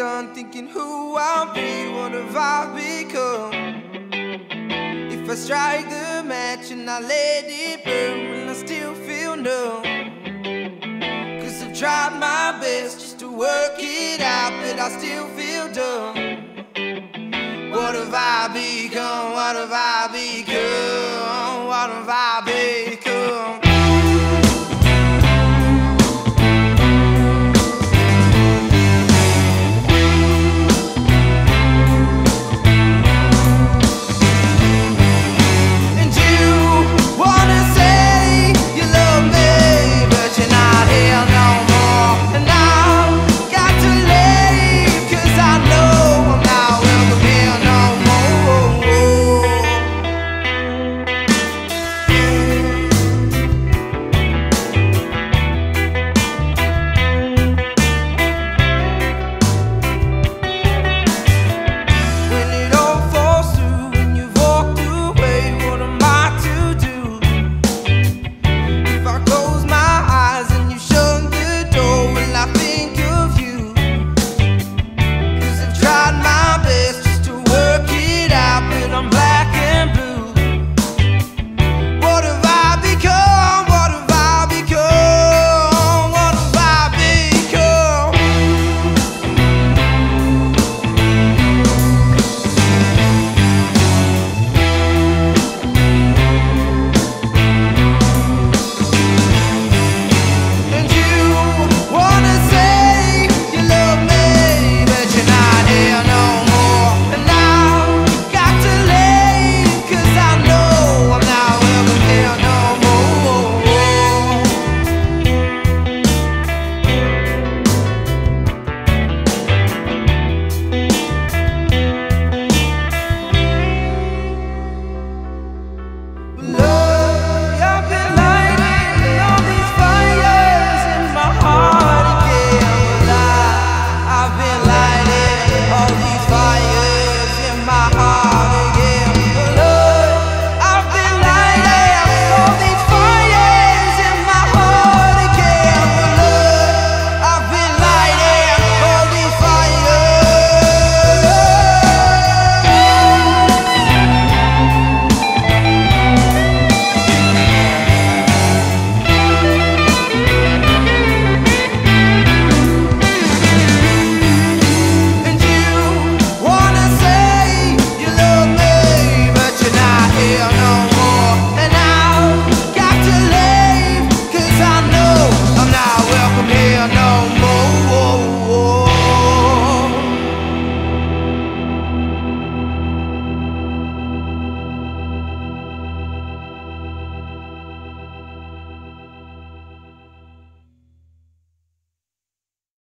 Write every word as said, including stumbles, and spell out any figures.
done thinking who I'll be? What have I become? If I strike the match and I let it burn, will I still feel numb? Cause I've tried my best just to work it out, but I still feel dumb. What have I become? What have I become? What have I become?